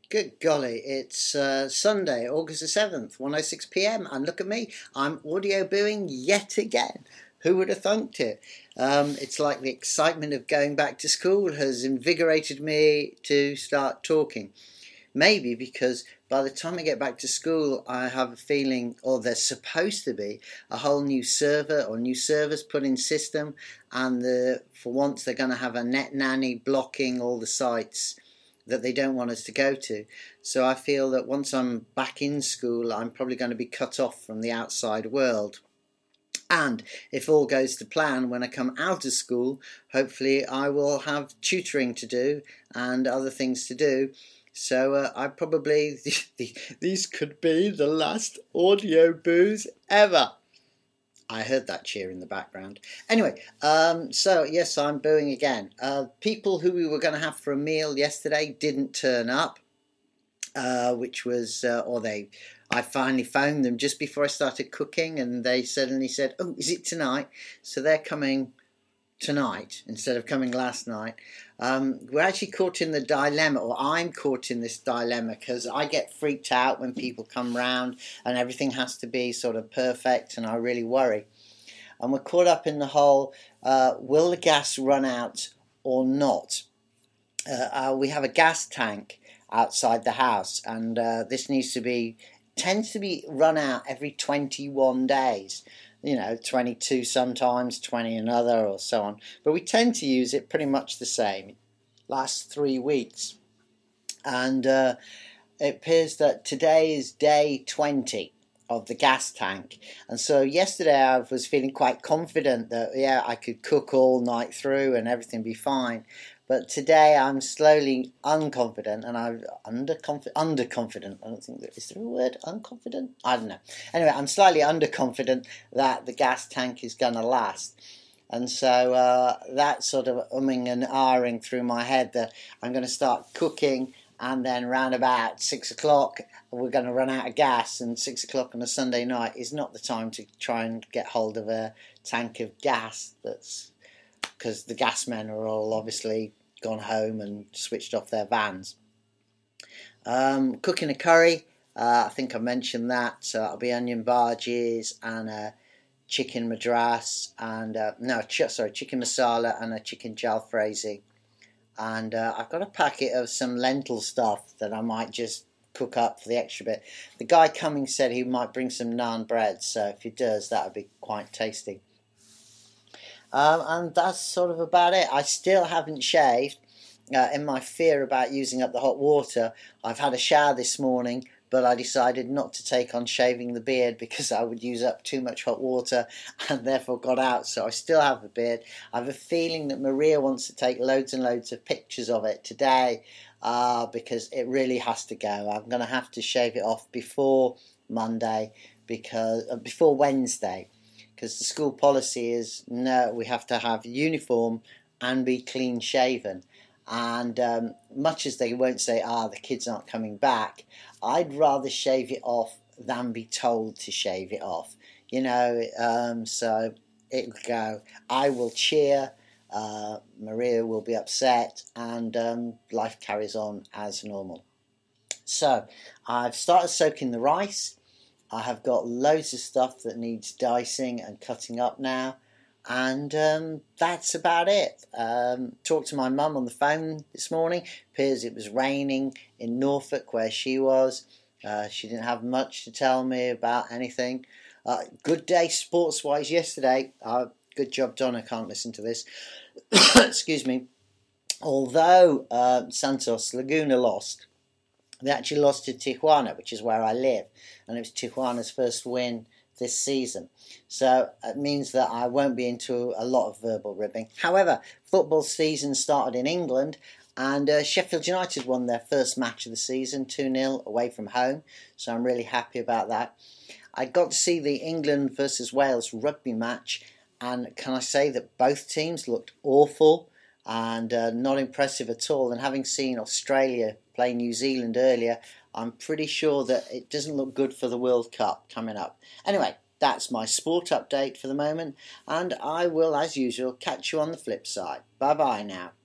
Good golly, it's Sunday, August the 7th, 1:06 p.m. And look at me, I'm audio booing yet again. Who would have thunked it? It's like the excitement of going back to school has invigorated me to start talking. Maybe because by the time I get back to school, I have a feeling, or there's supposed to be, a whole new server or new servers put in system, and for once they're going to have a net nanny blocking all the sites that they don't want us to go to. So I feel that once I'm back in school, I'm probably going to be cut off from the outside world. And if all goes to plan, when I come out of school, hopefully I will have tutoring to do and other things to do. So I probably, these could be the last audio boos ever. I heard that cheer in the background. Anyway, so yes, I'm booing again. People who we were going to have for a meal yesterday didn't turn up, which was, I finally phoned them just before I started cooking, and they suddenly said, "Oh, is it tonight?" So they're coming tonight instead of coming last night. We're actually caught in the dilemma, or I'm caught in this dilemma, because I get freaked out when people come round and everything has to be sort of perfect, and I really worry. And we're caught up in the whole, will the gas run out or not? We have a gas tank outside the house, and this tends to be run out every 21 days. 22 sometimes, 20 another, or so on. But we tend to use it pretty much the same. It lasts 3 weeks. And it appears that today is day 20 of the gas tank. And so yesterday I was feeling quite confident that, I could cook all night through and everything be fine. But today I'm slowly unconfident, and I'm underconfident. I don't think is there a word, unconfident? I don't know. Anyway, I'm slightly underconfident that the gas tank is going to last. And so that's sort of umming and ahhing through my head that I'm going to start cooking, and then round about 6 o'clock we're going to run out of gas, and 6 o'clock on a Sunday night is not the time to try and get hold of a tank of gas. That's because the gas men are all obviously gone home and switched off their vans. Cooking a curry, I think I mentioned that. So it'll be onion bhajis and a chicken madras, and chicken masala and a chicken jalfrezi. And I've got a packet of some lentil stuff that I might just cook up for the extra bit. The guy coming said he might bring some naan bread, so if he does, that would be quite tasty. And that's sort of about it. I still haven't shaved. In my fear about using up the hot water, I've had a shower this morning, but I decided not to take on shaving the beard because I would use up too much hot water, and therefore got out. So I still have a beard. I have a feeling that Maria wants to take loads and loads of pictures of it today, because it really has to go. I'm going to have to shave it off before Monday, before Wednesday. Because the school policy is, no, we have to have uniform and be clean shaven. And much as they won't say, the kids aren't coming back, I'd rather shave it off than be told to shave it off. So it'll go. I will cheer, Maria will be upset, and life carries on as normal. So I've started soaking the rice. I have got loads of stuff that needs dicing and cutting up now, and that's about it. Talked to my mum on the phone this morning. Appears it was raining in Norfolk where she was. She didn't have much to tell me about anything. Good day sports-wise yesterday. Good job, Don. I can't listen to this. Excuse me. Although Santos Laguna lost, they actually lost to Tijuana, which is where I live, and it was Tijuana's first win this season. So it means that I won't be into a lot of verbal ribbing. However, football season started in England, and Sheffield United won their first match of the season, 2-0 away from home, so I'm really happy about that. I got to see the England versus Wales rugby match, and can I say that both teams looked awful and not impressive at all. And having seen Australia play New Zealand earlier, I'm pretty sure that it doesn't look good for the World Cup coming up. Anyway, that's my sport update for the moment, and I will, as usual, catch you on the flip side. Bye-bye now.